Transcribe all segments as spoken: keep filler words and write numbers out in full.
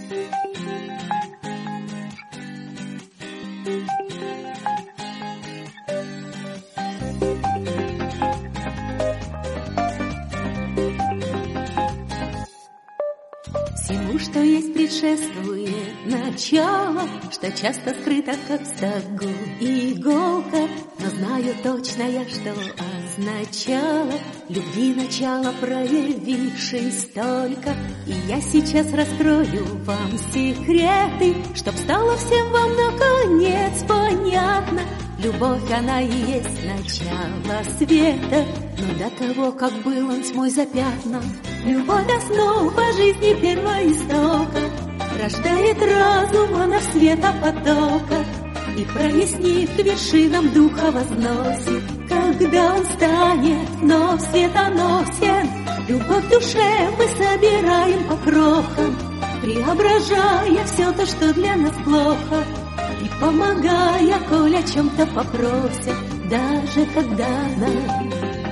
Всему, что есть, предшествует начало, что часто скрыто, как в стогу иголка. Но знаю точно я, что означало любви начало, проявившись только. И я сейчас раскрою вам секреты, чтоб стало всем вам наконец понятно. Любовь, она и есть начало света, но до того, как был он тьмой запятнан. Любовь основа жизни первоистока, рождает разум она в света потока и, прояснив, к вершинам духа возносит. Когда он станет вновь светоносен, любовь в душе мы собираем по крохам, преображая все то, что для нас плохо, и помогая, коль о чем-то попросят, даже когда нам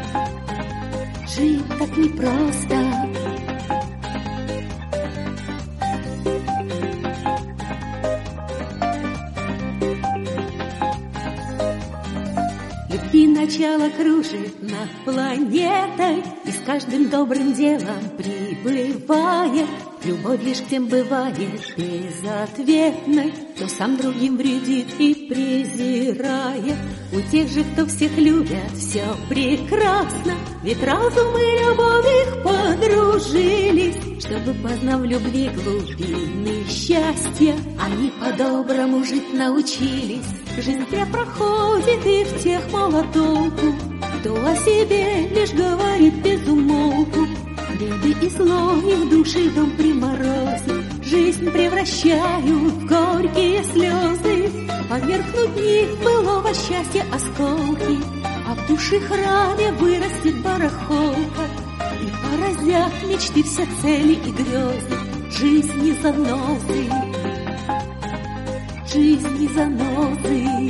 жить так непросто. Любви начало кружит над планетой, и с каждым добрым делом прибывает. Любовь лишь к тем бывает безответной, кто сам другим вредит и презирает. У тех же, кто всех любят, все прекрасно, ведь разум и любовь их подружились. Чтобы, познав любви глубины счастья, они по-доброму жить научились. Жизнь зря проходит, и в тех мало толку, кто о себе лишь говорит без умолку. Беды и зло их души дом приморозит, жизнь превращают в горькие слезы. Померкнут в них былого счастья осколки, а в душе храме вырастет барахолка, и поразят мечты все цели и грезы. Жизнь занозы, жизнь занозы.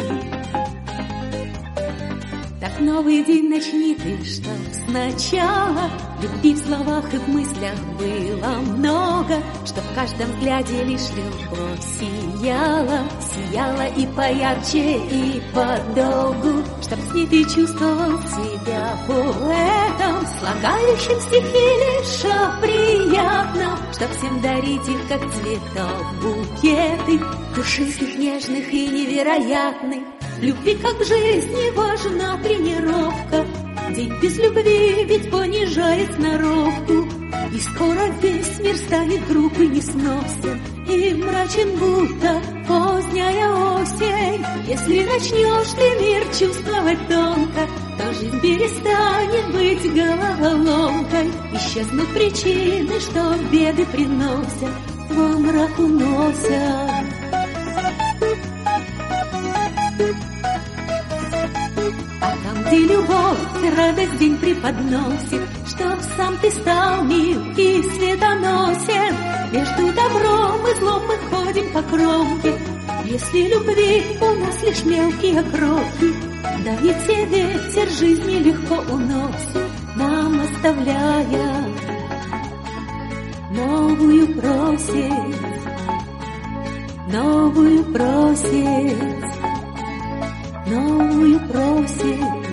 Так новый день начни ты, чтоб сначала любви в словах и в мыслях было много, чтоб в каждом взгляде лишь любовь сияла, сияла и поярче, и подолгу, чтоб с ней ты чувствовал себя поэтом, слагающим стихи лишь о приятном, чтоб всем дарить их, как цветов, букеты, душистых, нежных и невероятных. Любви, как в жизни, важна тренировка. День без любви ведь понижает сноровку, и скоро весь мир станет груб и несносен, и мрачен, будто поздняя осень. Если начнешь ты мир чувствовать тонко, то жизнь перестанет быть головоломкой. Исчезнут причины, что беды приносят, во мрак уносят. А там, где любовь, радость день преподносит, чтоб сам ты стал мил и светоносен. Между добром и злом мы ходим по кромке, если любви у нас лишь мелкие крохи. Да ведь и ветер жизни легко уносит, нам оставляя новую просит, новую просит, новую просит.